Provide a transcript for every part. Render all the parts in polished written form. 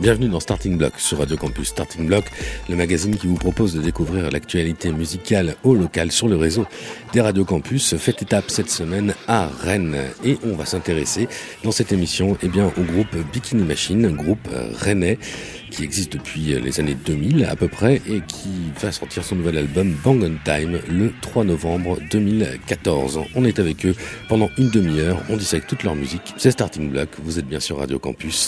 Bienvenue dans Starting Block sur Radio Campus. Starting Block, le magazine qui vous propose de découvrir l'actualité musicale au local sur le réseau des Radio Campus. Fait étape cette semaine à Rennes et on va s'intéresser dans cette émission au groupe Bikini Machine, groupe rennais qui existe depuis les années 2000 à peu près et qui va sortir son nouvel album Bang on Time le 3 novembre 2014. On est avec eux pendant une demi-heure, on dissèque toute leur musique. C'est Starting Block, vous êtes bien sur Radio Campus.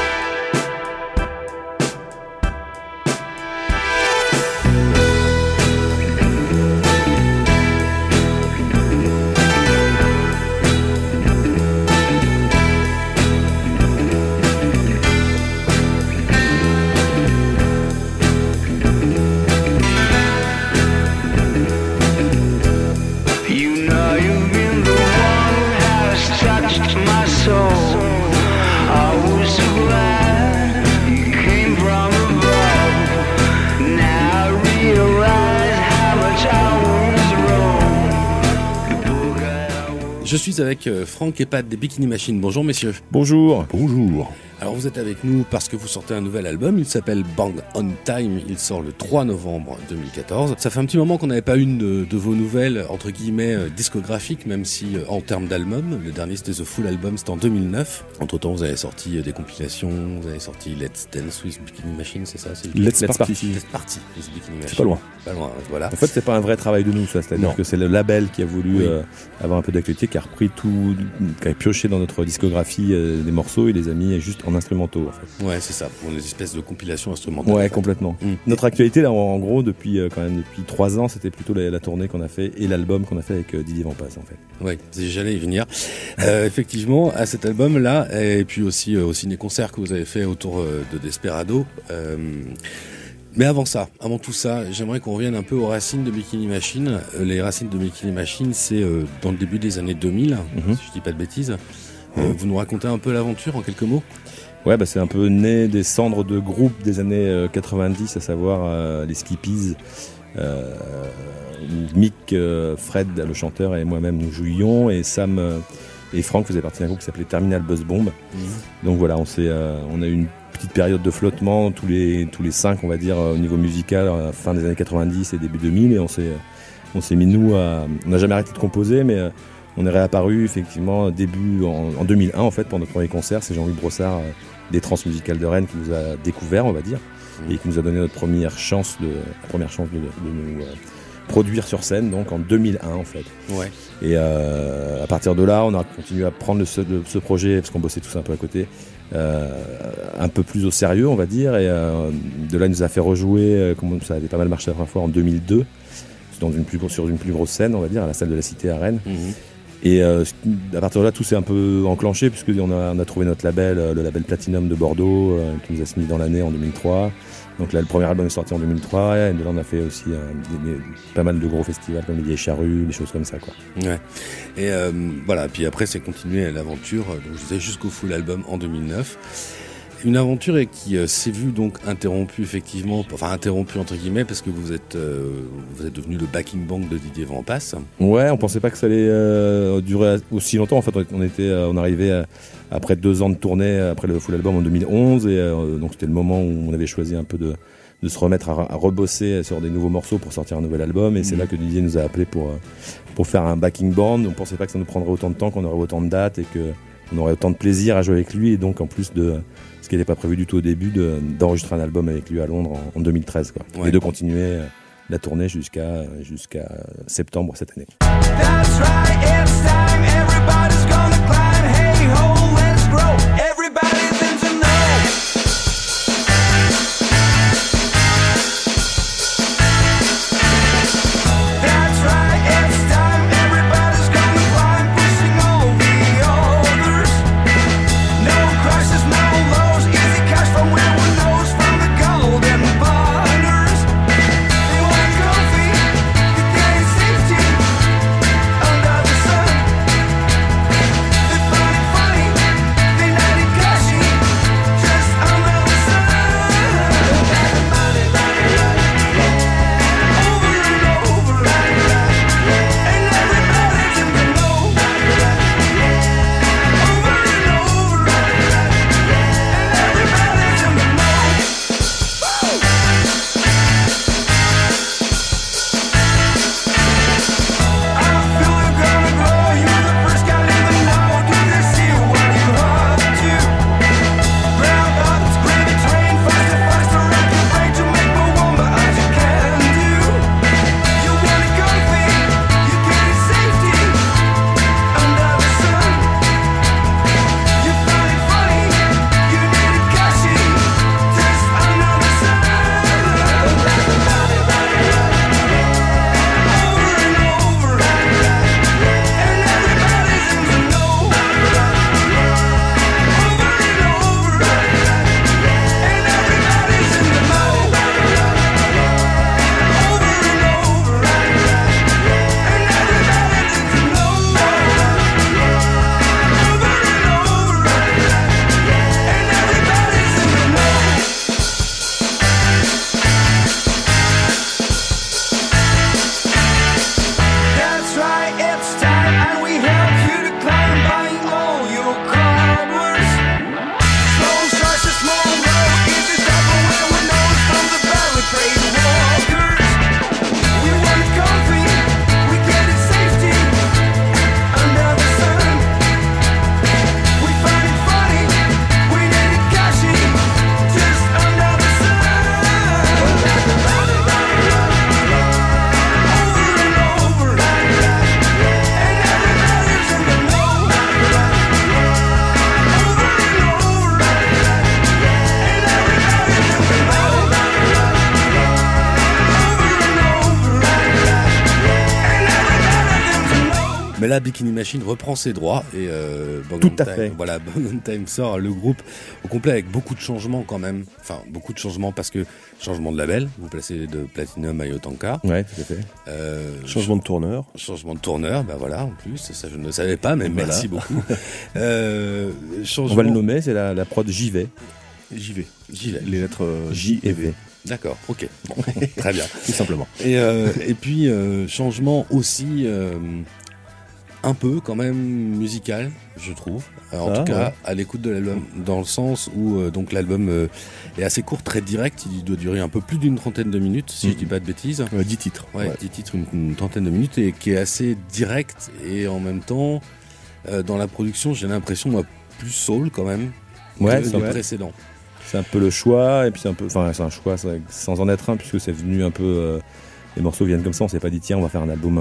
Je suis avec Franck et Pat des Bikini Machine. Bonjour messieurs. Bonjour. Bonjour. Alors vous êtes avec nous parce que vous sortez un nouvel album, il s'appelle Bang on Time, il sort le 3 novembre 2014. Ça fait un petit moment qu'on n'avait pas une de vos nouvelles, entre guillemets, discographiques, même si en termes d'album, le dernier c'était The Full Album, c'était en 2009. Entre temps vous avez sorti des compilations, vous avez sorti Let's Dance with Bikini Machine, c'est ça? Let's Party with Bikini Machine. C'est pas loin. Pas loin, voilà. En fait c'est pas un vrai travail de nous ça, c'est-à-dire que c'est le label qui a voulu avoir un peu d'actualité, qui a repris tout, qui a pioché dans notre discographie des morceaux et les a mis juste en instrumentaux en fait. Ouais, c'est ça, pour une espèce de compilation instrumentale. Ouais, complètement. Notre actualité là, en gros, depuis 3 ans, c'était plutôt la tournée qu'on a fait et l'album qu'on a fait avec Didier Vampas en fait. Ouais, j'allais y venir. Effectivement, à cet album-là, et puis aussi au ciné-concert que vous avez fait autour de Desperado. Mais avant tout ça, j'aimerais qu'on revienne un peu aux racines de Bikini Machine. Les racines de Bikini Machine, c'est dans le début des années 2000, si je dis pas de bêtises. Vous nous racontez un peu l'aventure en quelques mots ? Ouais, c'est un peu né des cendres de groupes des années 90, à savoir les Skippies. Mick, Fred, le chanteur, et moi-même, nous jouions, et Sam et Franck faisaient partie d'un groupe qui s'appelait Terminal Buzz Bomb. Donc voilà, on a eu une petite période de flottement tous les 5, on va dire, au niveau musical, à la fin des années 90 et début 2000, et on s'est mis on n'a jamais arrêté de composer, mais on est réapparu effectivement début en 2001 en fait pour notre premier concert. C'est Jean-Louis Brossard des Transmusicales de Rennes qui nous a découvert, on va dire, et qui nous a donné notre première chance de nous produire sur scène, donc en 2001 en fait. Ouais. Et à partir de là, on a continué à prendre ce projet, parce qu'on bossait tous un peu à côté, un peu plus au sérieux, on va dire, et de là, il nous a fait rejouer, comme ça avait pas mal marché la première fois, en 2002, sur une plus grosse scène, on va dire, à la salle de la Cité à Rennes. Et à partir de là, tout s'est un peu enclenché, puisqu'on a trouvé notre label, le label Platinum de Bordeaux, qui nous a signé dans l'année en 2003. Donc là, le premier album est sorti en 2003, et de là, on a fait aussi pas mal de gros festivals, comme les Vieilles Charrues, des choses comme ça, quoi. Ouais. Et voilà, puis après, c'est continué l'aventure, donc je disais, jusqu'au full album en 2009. Une aventure qui s'est vue donc interrompue effectivement, enfin interrompue entre guillemets, parce que vous êtes devenu le backing band de Didier Vampas. Ouais, on pensait pas que ça allait durer aussi longtemps. En fait, on arrivait après 2 ans de tournée, après le full album en 2011, et donc c'était le moment où on avait choisi un peu de se remettre à rebosser sur des nouveaux morceaux pour sortir un nouvel album, et c'est là que Didier nous a appelé pour faire un backing band. On pensait pas que ça nous prendrait autant de temps, qu'on aurait autant de dates et qu'on aurait autant de plaisir à jouer avec lui, et donc en plus ce qui n'était pas prévu du tout au début, d'enregistrer un album avec lui à Londres en 2013, quoi. Ouais. Et de continuer la tournée jusqu'à septembre cette année. That's right, it's time, everybody's gonna climb, hey ho, let's grow, everybody's in to know. That's right, it's time, everybody's gonna climb, pushing all the others. No crushes, no lows, easy cash from where one knows, from the golden borders. They want coffee, they get safety under the sun. Mais là, Bikini Machine reprend ses droits et Bang Tout On à Time, fait. voilà, Bang On Time sort le groupe au complet avec beaucoup de changements quand même. Enfin, beaucoup de changements parce que changement de label, vous placez de Platinum à Yotanka. Ouais, tout à fait. Changement de tourneur. Changement de tourneur, bah voilà, en plus, ça je ne le savais pas, mais Voilà. merci beaucoup. On va le nommer, c'est la prod JV. J'y vais. J'y vais. Les lettres J et V. D'accord, ok, bon, très bien. tout simplement. Et puis, changement aussi un peu quand même musical, je trouve. En tout cas, à l'écoute de l'album, dans le sens où donc l'album est assez court, très direct. Il doit durer un peu plus d'une trentaine de minutes, si je dis pas de bêtises. 10 titres. Ouais, 10 titres, une trentaine de minutes, et qui est assez direct. Et en même temps, dans la production, j'ai l'impression, moi, plus soul quand même Ouais, que c'est le vrai. précédent. C'est un peu le choix, et puis c'est un peu, enfin c'est un choix sans en être un, puisque c'est venu un peu, les morceaux viennent comme ça, on s'est pas dit tiens on va faire un album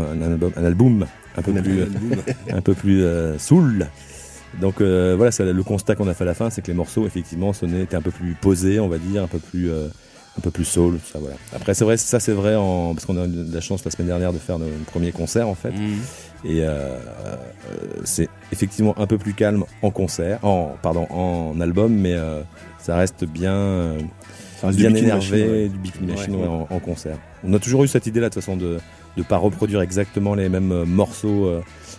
un peu plus soul. Donc voilà, c'est le constat qu'on a fait à la fin, c'est que les morceaux effectivement étaient un peu plus posés, on va dire, un peu plus soul, tout ça, voilà. Après c'est vrai, ça c'est vrai parce qu'on a eu de la chance la semaine dernière de faire notre premier concert en fait. Et c'est effectivement un peu plus calme en album, mais ça reste bien, Ça reste bien du Bikini énervé, Machine, ouais. du Bikini Machine en concert. On a toujours eu cette idée là de toute façon de ne pas reproduire exactement les mêmes morceaux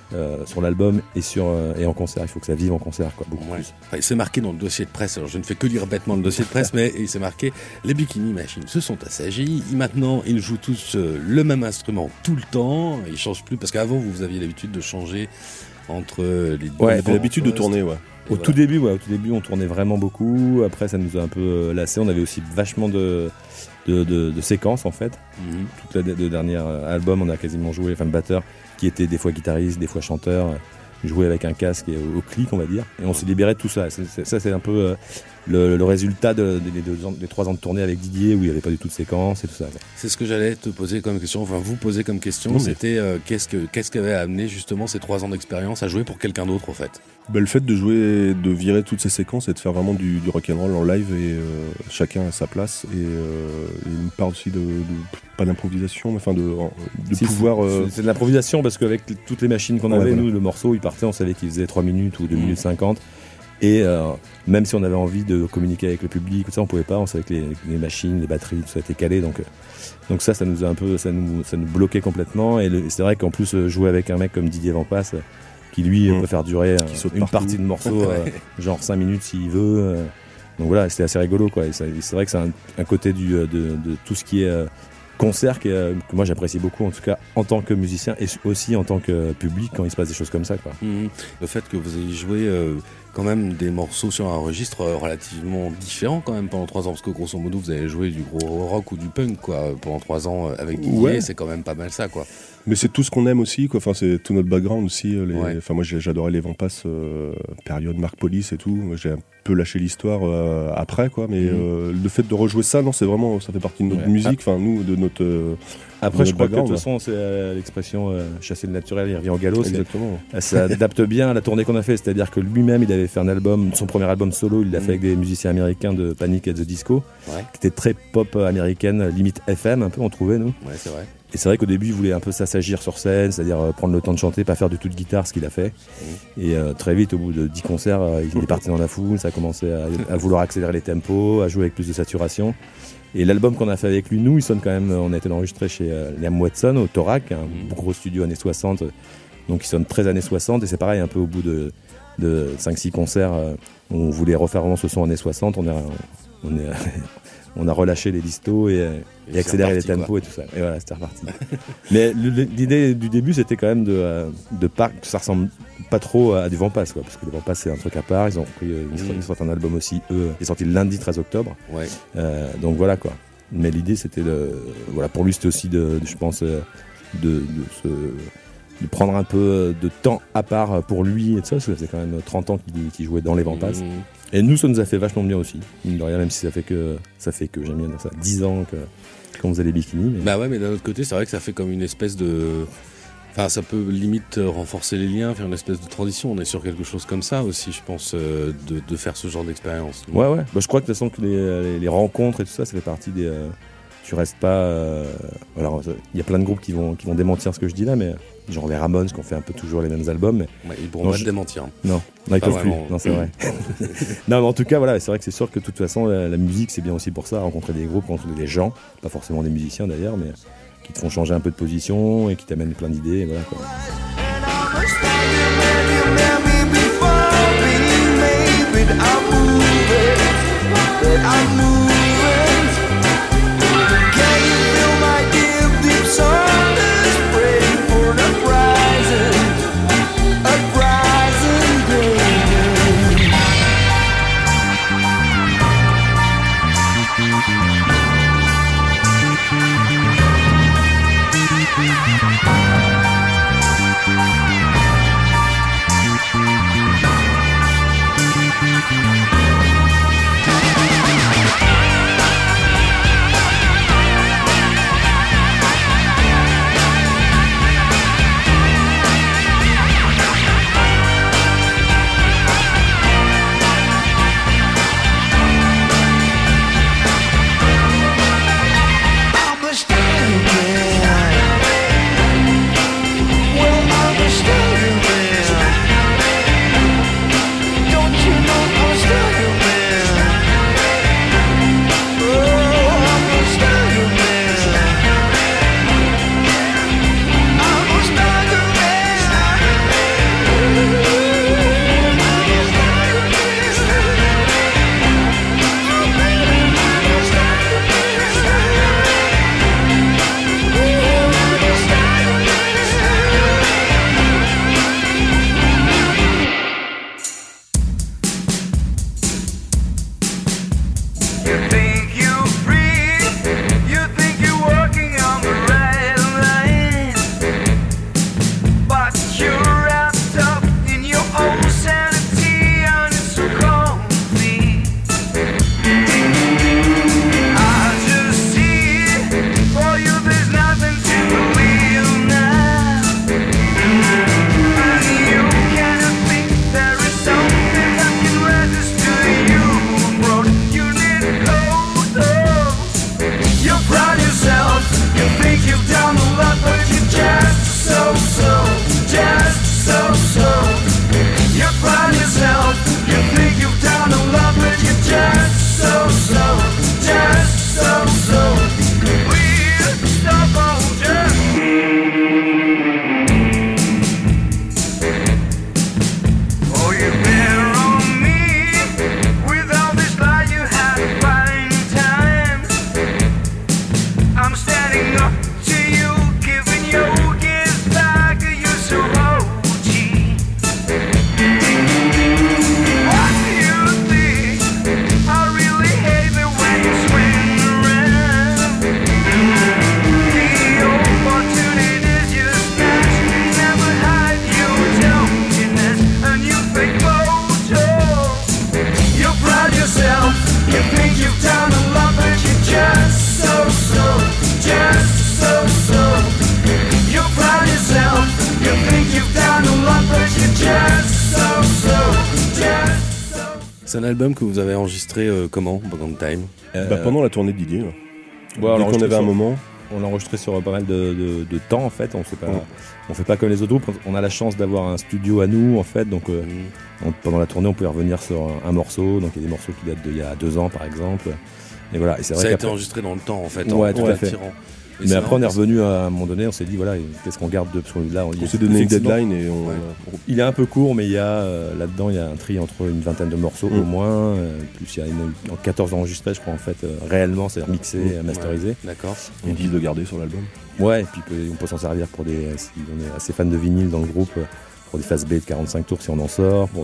sur l'album et en concert. Il faut que ça vive en concert, quoi, beaucoup plus. Enfin, c'est marqué dans le dossier de presse. Alors je ne fais que lire bêtement le dossier de presse, mais il s'est marqué les Bikini Machines se sont assagis. Maintenant, ils jouent tous le même instrument tout le temps. Ils changent plus parce qu'avant vous aviez l'habitude de changer entre les. On avait l'habitude de tourner, ouais. Au tout début, on tournait vraiment beaucoup. Après, ça nous a un peu lassé. On avait aussi vachement de séquences en fait. Toute le dernier album, on a quasiment joué, enfin le batteur qui était des fois guitariste, des fois chanteur, jouait avec un casque et au clic, on va dire. Et on s'est libéré de tout ça. Ça, c'est un peu le résultat des 3 ans de tournée avec Didier, où il n'y avait pas du tout de séquence et tout ça. C'est ce que j'allais te poser comme question, enfin vous poser comme question. C'était qu'est-ce qui avait amené justement ces 3 ans d'expérience à jouer pour quelqu'un d'autre en fait? Le fait de virer toutes ces séquences et de faire vraiment du rock'n'roll en live, et chacun à sa place, et une part aussi pas d'improvisation, mais enfin de pouvoir. C'est de l'improvisation, parce qu'avec toutes les machines qu'on avait, voilà. nous, le morceau il partait, on savait qu'il faisait 3 minutes ou 2 minutes 50. Et même si on avait envie de communiquer avec le public, tout ça, on pouvait pas. On savait que les machines, les batteries, tout ça était calé. Donc ça nous a un peu, ça nous bloquait complètement. Et c'est vrai qu'en plus jouer avec un mec comme Didier Vampas, qui lui peut faire durer une partie de morceau, genre 5 minutes s'il veut. Donc voilà, c'était assez rigolo, quoi. Et c'est vrai que c'est un côté de tout ce qui est concert que moi j'apprécie beaucoup, en tout cas en tant que musicien et aussi en tant que public quand il se passe des choses comme ça, quoi. Le fait que vous ayez joué quand même des morceaux sur un registre relativement différent quand même pendant 3 ans, parce que grosso modo vous avez joué du gros rock ou du punk, quoi, pendant 3 ans avec Didier. Ouais. C'est quand même pas mal ça, quoi. Mais c'est tout ce qu'on aime aussi, quoi. Enfin, c'est tout notre background aussi. Ouais. Enfin, moi, j'adorais les Vampas, période Marc Police et tout. Moi, j'ai un peu lâché l'histoire après, quoi. Mais le fait de rejouer ça, non, c'est vraiment, ça fait partie de notre musique. Enfin, nous, de notre. Après, je crois que de background, toute façon, c'est l'expression chasser le naturel, il revient au galop. Exactement. Ça adapte bien à la tournée qu'on a fait. C'est-à-dire que lui-même, il avait fait un album, son premier album solo, il l'a fait avec des musiciens américains de Panic at the Disco, qui était très pop américaine, limite FM, un peu, on trouvait, nous. Ouais, c'est vrai. Et c'est vrai qu'au début, il voulait un peu s'assagir sur scène, c'est-à-dire prendre le temps de chanter, pas faire du tout de guitare, ce qu'il a fait. Et très vite, au bout de 10 concerts, il est parti dans la foule, ça a commencé à vouloir accélérer les tempos, à jouer avec plus de saturation. Et l'album qu'on a fait avec lui, nous, il sonne quand même, on a été enregistré chez Liam Watson au Thorac, un gros studio années 60, donc il sonne très années 60, et c'est pareil, un peu au bout de 5-6 concerts, on voulait refaire vraiment ce son années 60, on a relâché les distos et accéléré les tempos, quoi. Et tout ça. Et voilà, c'était reparti. Mais l'idée du début, c'était quand même de pas que ça ressemble pas trop à du Vampas, quoi, parce que les Vampas, c'est un truc à part. Ils sortent un album aussi, eux, qui est sorti le lundi 13 octobre. Ouais. Donc voilà, quoi. Mais l'idée, c'était voilà, pour lui, c'était aussi je pense, de prendre un peu de temps à part pour lui et tout ça, parce que ça faisait quand même 30 ans qu'il jouait dans les Vampas. Et nous, ça nous a fait vachement bien aussi, mine de rien, même si ça fait que j'aime bien dire ça, 10 ans qu'on faisait les bikinis. Mais... Bah ouais, mais d'un autre côté, c'est vrai que ça fait comme une espèce de... Enfin, ça peut limite renforcer les liens, faire une espèce de transition. On est sur quelque chose comme ça aussi, je pense, de faire ce genre d'expérience. Ouais. Bah, je crois que de toute façon, que les rencontres et tout ça, ça fait partie des... tu restes pas... Alors, il y a plein de groupes qui vont démentir ce que je dis là, mais genre les Ramones qui ont fait un peu toujours les mêmes albums. Mais... Ouais, ils pourront pas te démentir. Non, ils peuvent plus. Vraiment. Non, c'est vrai. Non, mais en tout cas, voilà, c'est vrai que c'est sûr que de toute façon, la musique, c'est bien aussi pour ça, rencontrer des groupes, rencontrer des gens, pas forcément des musiciens d'ailleurs, mais qui te font changer un peu de position et qui t'amènent plein d'idées, et voilà quoi. C'est un album que vous avez enregistré comment, Bogand Time Pendant la tournée de Didier. Ouais, dès qu'on avait un moment. On l'a enregistré sur pas mal de temps en fait. On fait pas comme les autres groupes. On a la chance d'avoir un studio à nous en fait. Donc pendant la tournée, on pouvait revenir sur un morceau. Donc il y a des morceaux qui datent d'il y a 2 ans par exemple. Et voilà. Et c'est vrai ça a été enregistré dans le temps en fait. Ouais, tout à fait. Mais après, on est revenu à un moment donné, on s'est dit, voilà, qu'est-ce qu'on garde de. Parce que là, on s'est donné une deadline et on. Ouais. Il est un peu court, mais il y a là-dedans, il y a un tri entre une vingtaine de morceaux au moins. Plus il y a 14 enregistrés, je crois, en fait, réellement, c'est mixé, masterisé. Ouais, d'accord. On dit de garder sur l'album. Ouais, et puis on peut s'en servir pour si on est assez fan de vinyle dans le groupe. Pour des phases B de 45 tours si on en sort, pour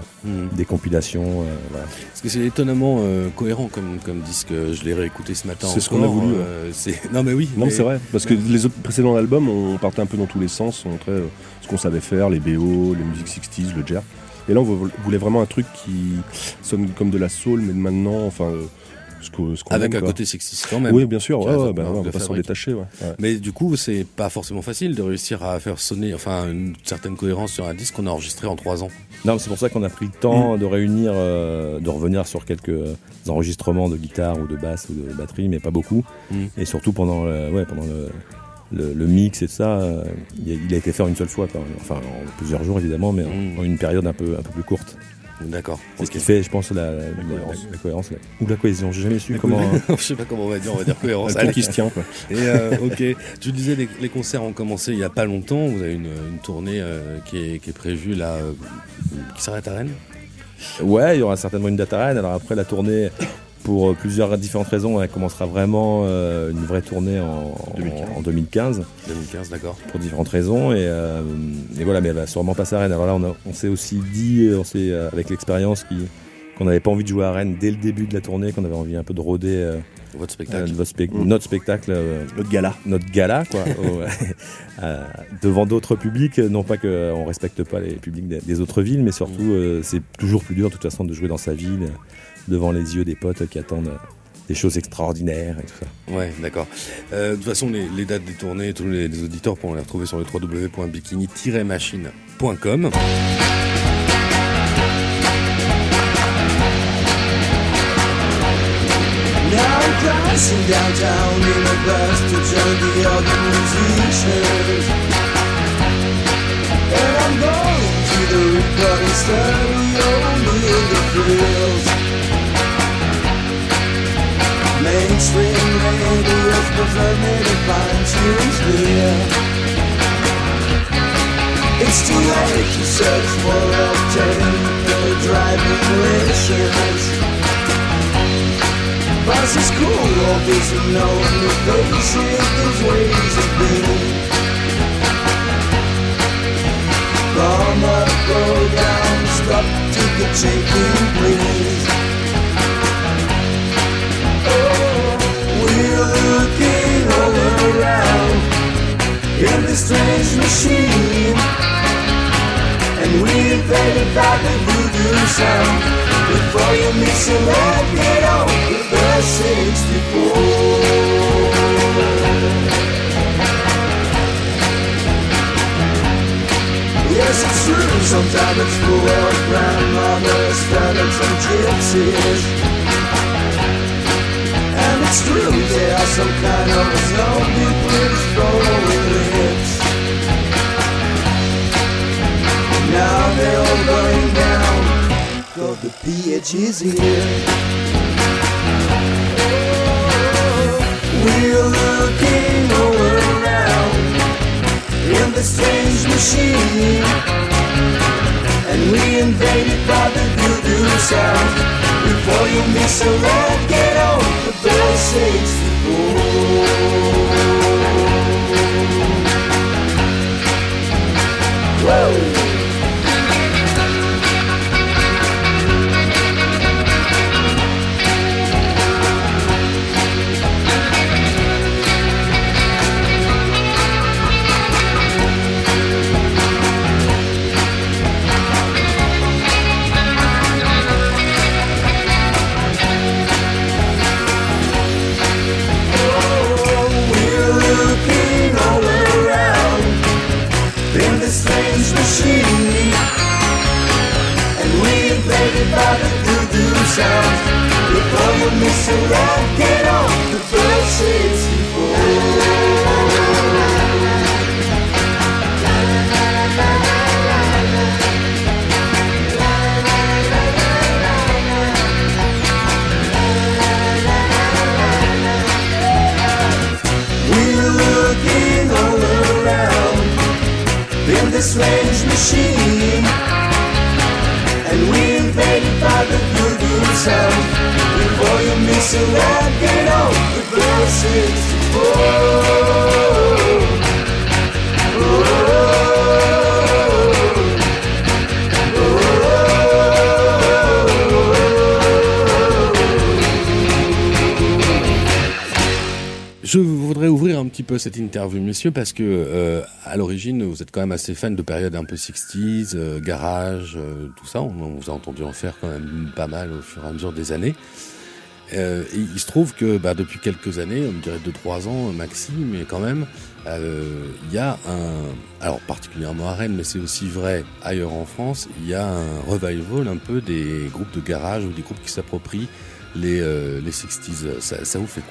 des compilations. Voilà. Parce que c'est étonnamment cohérent comme disque. Je l'ai réécouté ce matin. C'est ce qu'on a voulu. Non mais oui. Non mais c'est vrai. Parce que les autres précédents albums, on partait un peu dans tous les sens. On montrait ce qu'on savait faire, les BO, les musiques 60s, le jerk. Et là, on voulait vraiment un truc qui sonne comme de la soul, mais de maintenant, enfin... avec un côté sexiste quand même. Oui, bien sûr, on va pas s'en détacher. Ouais. Mais du coup, c'est pas forcément facile de réussir à faire sonner une certaine cohérence sur un disque qu'on a enregistré en 3 ans. Non, c'est pour ça qu'on a pris le temps de réunir, de revenir sur quelques enregistrements de guitare ou de basse ou de batterie, mais pas beaucoup. Et surtout pendant le mix et tout ça, il a été fait en une seule fois, quoi. Enfin en plusieurs jours évidemment, mais en une période un peu plus courte. D'accord. C'est ce qui fait, je pense, la cohérence. Ou la cohésion, j'ai jamais su comment... Je sais pas comment on va dire cohérence. Allez, qui se tient, quoi. Et ok, tu disais les concerts ont commencé il y a pas longtemps, vous avez une tournée qui est prévue là, qui s'arrête à Rennes ? Ouais, il y aura certainement une date à Rennes, alors après la tournée... Pour plusieurs différentes raisons, elle commencera vraiment une vraie tournée en 2015. 2015, d'accord. Pour différentes raisons. Et voilà, mais elle va sûrement passer à Rennes. Alors là, on s'est aussi dit, avec l'expérience, qu'on n'avait pas envie de jouer à Rennes dès le début de la tournée, qu'on avait envie un peu de rôder votre spectacle. Notre spectacle. Notre gala, quoi. Devant d'autres publics. Non pas qu'on ne respecte pas les publics des autres villes, mais surtout, c'est toujours plus dur, de toute façon, de jouer dans sa ville, devant les yeux des potes qui attendent des choses extraordinaires et tout ça. Ouais, d'accord. De toute façon, les dates des tournées, tous les auditeurs pourront les retrouver sur le www.bikini-machine.com. Now I'm crossing downtown in a bus to join the other musicians, and I'm going to the recording studio near the fields. Mainstream radio's preferred me to find tunes here. It's too late to search for alternative driving rations. Bus is cool, all this and no new faces, those ways of being. Come up, go down, stop to get shaking, please. We're looking all around in this strange machine, and we invaded by the voodoo sound. Before you miss a leg, get on the bus 64. Yes, it's true, sometimes it's full of grandmothers, fellas and gypsies. And it's true, there are some kind of zombie with throwing lips. Now they're all going down, cause the PH is here. We're looking all around in the strange machine, and we invaded by the voodoo sound. Before you miss a leg, get on the bus 64. Whoa! By the voodoo sound. Before you miss a ride, get on the bus 64. We're looking all around in this strange machine, and we invaded by the voodoo sound. Before you miss a ride, get on the bus 64. Je voudrais ouvrir un petit peu cette interview, messieurs, parce que à l'origine, vous êtes quand même assez fan de périodes un peu 60s, garage, tout ça. On vous a entendu en faire quand même pas mal au fur et à mesure des années. Et il se trouve que depuis quelques années, on me dirait 2-3 ans maxi, mais quand même, il y a alors particulièrement à Rennes, mais c'est aussi vrai ailleurs en France, il y a un revival un peu des groupes de garage ou des groupes qui s'approprient les 60s. Ça vous fait quoi, ça ?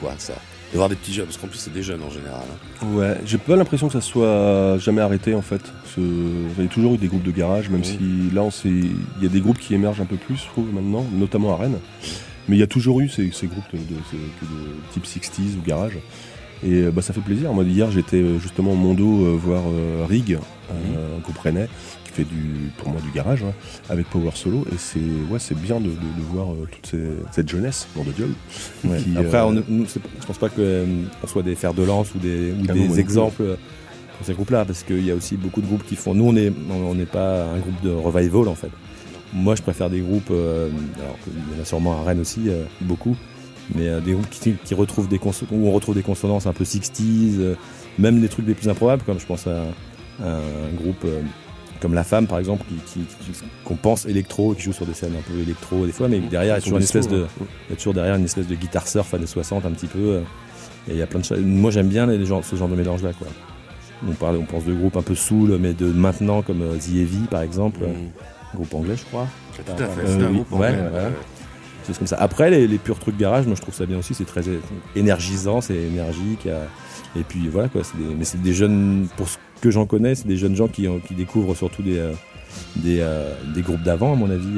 voir des petits jeunes, parce qu'en plus c'est des jeunes en général. Ouais, j'ai pas l'impression que ça soit jamais arrêté en fait. Il y a toujours eu des groupes de garage, même si là il y a des groupes qui émergent un peu plus, je trouve, maintenant, notamment à Rennes. Mais il y a toujours eu ces groupes de type 60s ou garage. Et ça fait plaisir. Moi, hier, j'étais justement au Mondo voir Rig, un groupe rennais, qui fait pour moi du garage, avec Power Solo. Et c'est bien de voir toute cette jeunesse, nom de Dieu. Ouais. Après, je pense pas qu'on soit des fers de lance ou des exemples pour ces groupes-là, parce qu'il y a aussi beaucoup de groupes qui font... Nous, on n'est pas un groupe de revival, en fait. Moi, je préfère des groupes... alors, il y en a sûrement à Rennes aussi, beaucoup. Mais des groupes qui retrouvent où on retrouve des consonances un peu 60s, même des trucs les plus improbables, comme je pense à un groupe comme La Femme par exemple, qu'on pense électro, qui joue sur des scènes un peu électro des fois, mais derrière il y a toujours derrière une espèce de guitare surf années 60 un petit peu, et il y a plein de choses. Moi j'aime bien ce genre de mélange là, quoi. On pense de groupes un peu soul, mais de maintenant, comme The Heavy par exemple, groupe anglais je crois. Tout à fait, c'est un groupe anglais. Choses comme ça. Après, les purs trucs garage, moi je trouve ça bien aussi, c'est très énergisant, c'est énergique. Et puis voilà quoi, mais c'est des jeunes, pour ce que j'en connais, c'est des jeunes gens qui découvrent surtout des groupes d'avant, à mon avis,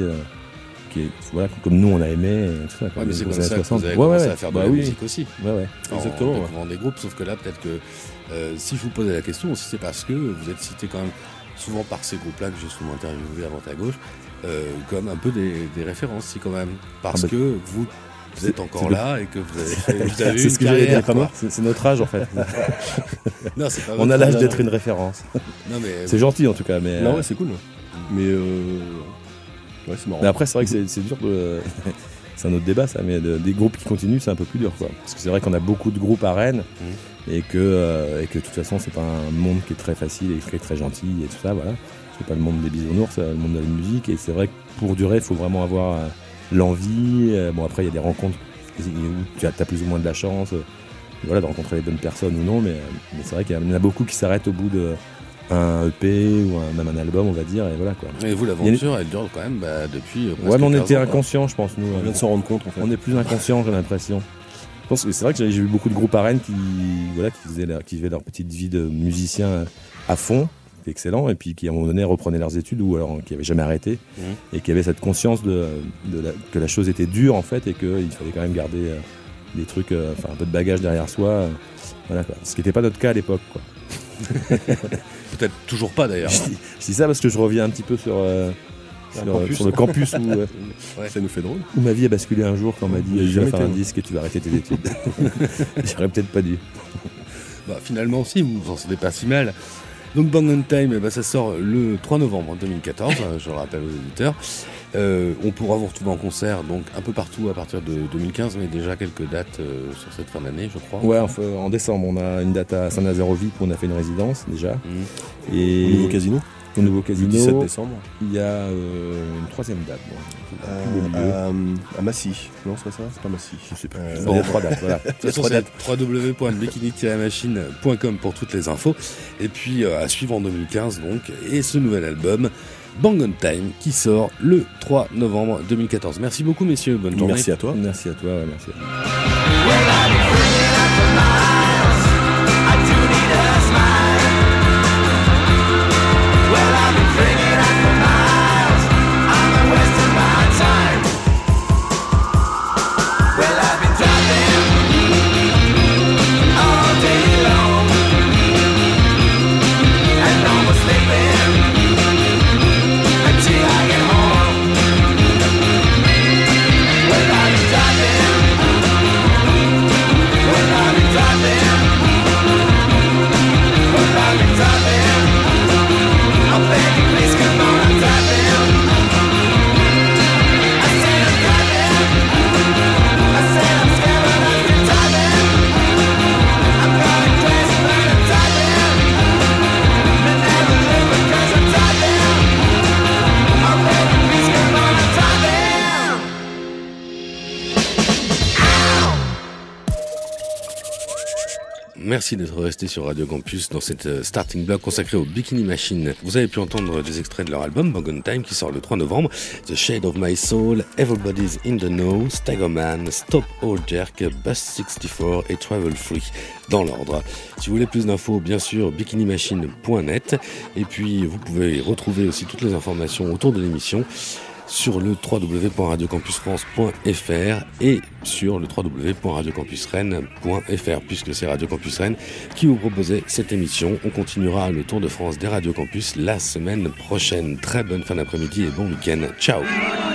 comme nous on a aimé. Tout ça, quoi, mais c'est comme ça que vous avez commencé à faire de la musique aussi. Exactement. En découvrant des groupes, sauf que là, peut-être que si je vous posais la question aussi, c'est parce que vous êtes cité quand même souvent par ces groupes-là que j'ai souvent interviewé à droite à gauche. Comme un peu des références, si quand même, parce que vous êtes encore là et que vous avez c'est ce que j'allais dire, c'est notre âge en fait. Non, c'est pas on a l'âge d'être une référence. Non, mais c'est gentil en tout cas, mais non, ouais, c'est cool. Mais c'est marrant. Mais après, c'est vrai que c'est dur de. C'est un autre débat ça, mais des groupes qui continuent, c'est un peu plus dur, quoi. Parce que c'est vrai qu'on a beaucoup de groupes à Rennes et que de toute façon, c'est pas un monde qui est très facile et qui est très gentil et tout ça, voilà. C'est pas le monde des bisounours, c'est le monde de la musique, et c'est vrai que pour durer, il faut vraiment avoir l'envie. Bon, après, il y a des rencontres où tu as plus ou moins de la chance de rencontrer les bonnes personnes ou non, mais c'est vrai qu'il y en a beaucoup qui s'arrêtent au bout d'un EP ou même un album, on va dire, et voilà quoi. Et vous, l'aventure, elle dure quand même depuis presque 15 ans. Ouais, mais on était inconscients, je pense, nous. On vient de s'en rendre compte, en fait. On est plus inconscients, j'ai l'impression. Je pense que c'est vrai que j'ai vu beaucoup de groupes à Rennes qui vivaient leur petite vie de musicien à fond. Excellent, et puis qui à un moment donné reprenaient leurs études ou alors qui n'avaient jamais arrêté et qui avaient cette conscience que la chose était dure en fait, et qu'il fallait quand même garder des trucs, un peu de bagage derrière soi, voilà quoi. Ce qui n'était pas notre cas à l'époque, quoi. Peut-être toujours pas d'ailleurs. Je dis ça parce que je reviens un petit peu sur le campus où ça nous fait drôle. Où ma vie a basculé un jour quand on m'a dit je vais faire un disque et tu vas arrêter tes études. J'aurais peut-être pas dû. Finalement si, vous vous en sortez pas si mal. Donc Bang on Time, ça sort le 3 novembre 2014, je le rappelle aux éditeurs. On pourra vous retrouver en concert donc un peu partout à partir de 2015, mais déjà quelques dates sur cette fin d'année, je crois. Ouais, en décembre, on a une date à Saint-Nazaire-au-Vip où on a fait une résidence déjà. Et au nouveau casino. Au nouveau casino. Le 17 décembre. Il y a une troisième date. À Massy. Non, c'est pas ça, c'est pas Massy. Je sais pas. Il y a 3 dates, voilà. www.bikini-machine.com pour toutes les infos. Et puis à suivre en 2015 donc, et ce nouvel album Bang on Time qui sort le 3 novembre 2014. Merci beaucoup messieurs, bonne journée. Merci à toi. Merci à toi, ouais, merci. Merci d'être resté sur Radio Campus dans cette starting block consacrée au Bikini Machine. Vous avez pu entendre des extraits de leur album Bog on Time qui sort le 3 novembre. The Shade of My Soul, Everybody's in the Know, Staggerman, Stop All Jerk, Bus 64 et Travel Free dans l'ordre. Si vous voulez plus d'infos, bien sûr, bikinimachine.net. Et puis vous pouvez retrouver aussi toutes les informations autour de l'émission sur le www.radiocampusfrance.fr et sur le www.radiocampusrennes.fr, puisque c'est Radio Campus Rennes qui vous proposait cette émission. On continuera le tour de France des Radio Campus la semaine prochaine. Très bonne fin d'après-midi et bon week-end. Ciao.